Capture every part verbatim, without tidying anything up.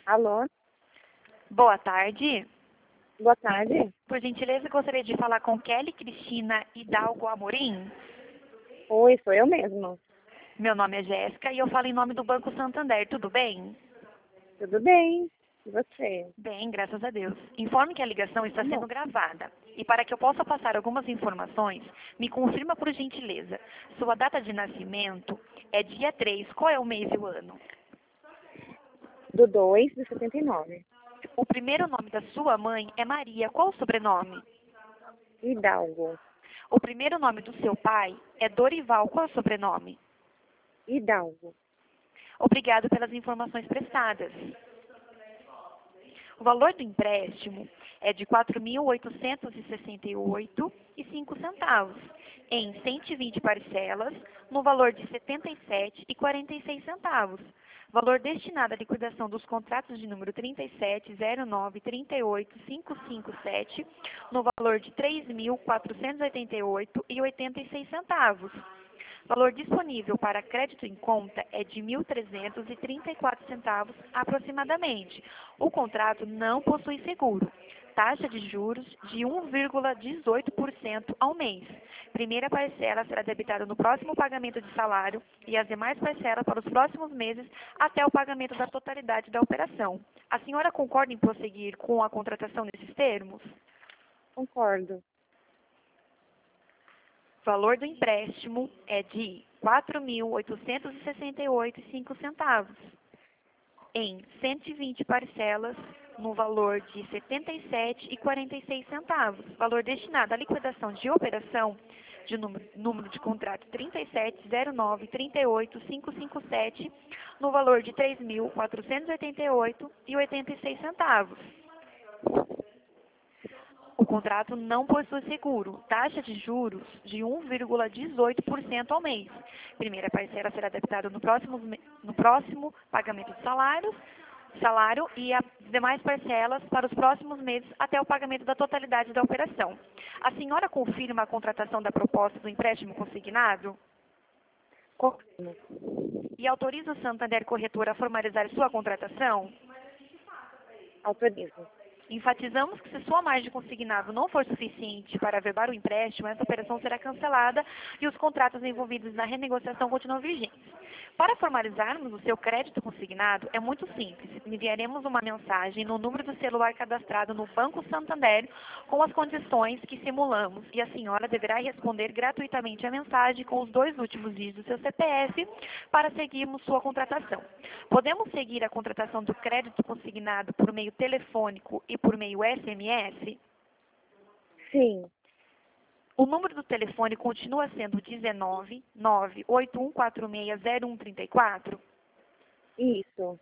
Alô, Boa tarde. boa tarde. Por gentileza, gostaria de falar com Kelly Cristina Hidalgo Amorim. Oi, sou eu mesmo. Meu nome é Jéssica e eu falo em nome do Banco Santander. Tudo bem? Tudo bem? E você? Bem, graças a Deus. Informe que a ligação está Tá sendo bom. gravada. E para que eu possa passar algumas informações, me confirma por gentileza. Sua data de nascimento é dia três. Qual é o mês e o ano? Do dois de setenta e nove. O primeiro nome da sua mãe é Maria. Qual o sobrenome? Hidalgo. O primeiro nome do seu pai é Dorival. Qual é o sobrenome? Hidalgo. Obrigado pelas informações prestadas. O valor do empréstimo é de quatro mil oitocentos e sessenta e oito reais e cinco centavos, em cento e vinte parcelas, no valor de setenta e sete reais e quarenta e seis centavos. Valor destinado à liquidação dos contratos de número trinta e sete, zero nove, trinta e oito, quinhentos e cinquenta e sete, no valor de três mil quatrocentos e oitenta e oito reais e oitenta e seis centavos. Valor disponível para crédito em conta é de mil trezentos e trinta e quatro centavos aproximadamente. O contrato não possui seguro. Taxa de juros de um vírgula dezoito por cento ao mês. Primeira parcela será debitada no próximo pagamento de salário e as demais parcelas para os próximos meses até o pagamento da totalidade da operação. A senhora concorda em prosseguir com a contratação nesses termos? Concordo. O valor do empréstimo é de quatro mil oitocentos e sessenta e oito reais e cinco centavos, em cento e vinte parcelas, no valor de setenta e sete reais e quarenta e seis centavos. Valor destinado à liquidação de operação de número, número de contrato trinta e sete, zero nove, trinta e oito, quinhentos e cinquenta e sete, no valor de três mil quatrocentos e oitenta e oito reais e oitenta e seis centavos. O contrato não possui seguro. Taxa de juros de um vírgula dezoito por cento ao mês. Primeira parcela será debitada no próximo, no próximo pagamento de salários, salário e as demais parcelas para os próximos meses até o pagamento da totalidade da operação. A senhora confirma a contratação da proposta do empréstimo consignado? Confirmo. E autoriza o Santander Corretora a formalizar sua contratação? Autorizo. Enfatizamos que se sua margem de consignado não for suficiente para averbar o empréstimo, essa operação será cancelada e os contratos envolvidos na renegociação continuam vigentes. Para formalizarmos o seu crédito consignado, é muito simples. Enviaremos uma mensagem no número do celular cadastrado no Banco Santander com as condições que simulamos e a senhora deverá responder gratuitamente a mensagem com os dois últimos dígitos do seu C P F para seguirmos sua contratação. Podemos seguir a contratação do crédito consignado por meio telefônico e por meio S M S? Sim. O número do telefone continua sendo dezenove, nove oito um quatro seis, zero um três quatro? Isso.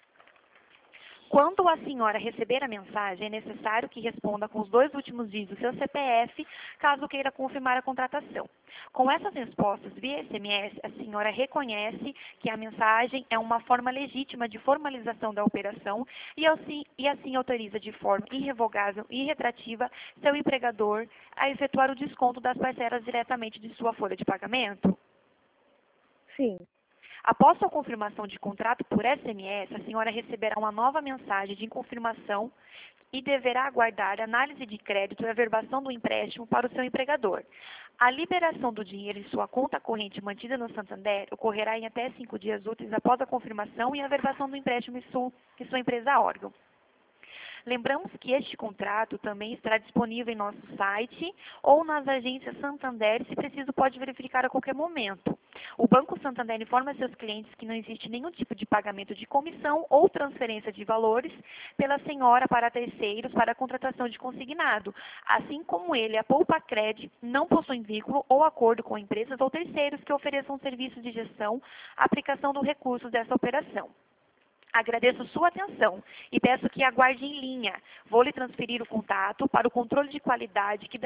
Quando a senhora receber a mensagem, é necessário que responda com os dois últimos dígitos do seu C P F, caso queira confirmar a contratação. Com essas respostas via S M S, a senhora reconhece que a mensagem é uma forma legítima de formalização da operação e assim, e assim autoriza de forma irrevogável e retrativa seu empregador a efetuar o desconto das parcelas diretamente de sua folha de pagamento? Sim. Após sua confirmação de contrato por S M S, a senhora receberá uma nova mensagem de confirmação e deverá aguardar análise de crédito e averbação do empréstimo para o seu empregador. A liberação do dinheiro em sua conta corrente mantida no Santander ocorrerá em até cinco dias úteis após a confirmação e averbação do empréstimo em sua, em sua empresa órgão. Lembramos que este contrato também estará disponível em nosso site ou nas agências Santander, se preciso pode verificar a qualquer momento. O Banco Santander informa seus clientes que não existe nenhum tipo de pagamento de comissão ou transferência de valores pela senhora para terceiros para a contratação de consignado, assim como ele, a Poupacred, não possui vínculo ou acordo com empresas ou terceiros que ofereçam serviços de gestão, aplicação dos recursos dessa operação. Agradeço sua atenção e peço que aguarde em linha. Vou lhe transferir o contato para o controle de qualidade que